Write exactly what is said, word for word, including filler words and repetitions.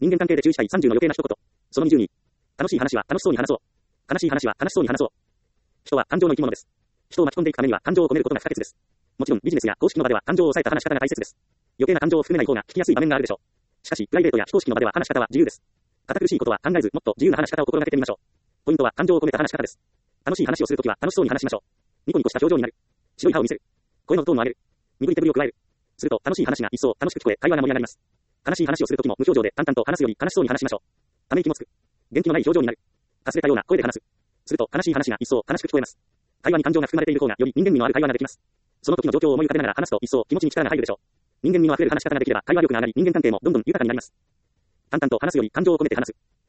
人間関係で注意したいさんじゅうの余計な一言。そのにじゅうに。楽しい話は楽しそうに話そう。悲しい話は悲しそうに話そう。人は感情の生き物です。人を巻き込んでいくためには感情を込めることが不可欠です。もちろんビジネスや公式の場では感情を抑えた話し方が大切です。余計な感情を含めない方が聞きやすい場面があるでしょう。しかし、プライベートや非公式の場では話し方は自由です。堅苦しいことは考えず、もっと自由な話し方を心がけてみましょう。ポイントは感情を込めた話し方です。楽しい話をするときは楽しそうに話しましょう。ニコニコした表情になる。白い歯を見せる。声のトーンを上げる。鈍い手振りを加える。すると楽しい話が一層楽しく聞こえ、会話が盛り上がります。悲しい話をするときも無表情で淡々と話すより悲しそうに話しましょう。ため息もつく。元気のない表情になる。かすれたような声で話す。すると悲しい話が一層悲しく聞こえます。会話に感情が含まれている方がより人間味のある会話ができます。その時の状況を思い浮かべながら話すと一層気持ちに力が入るでしょう。人間味のあふれる話し方ができれば会話力が上がり人間関係もどんどん豊かになります。淡々と話すより感情を込めて話す。